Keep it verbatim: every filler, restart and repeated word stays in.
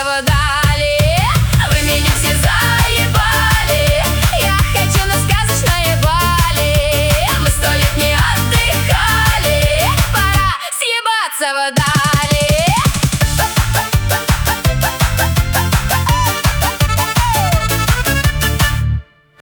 в Дали. Вы меня все заебали, я хочу на сказочное Бали. Мы сто лет не отдыхали, пора съебаться в Дали.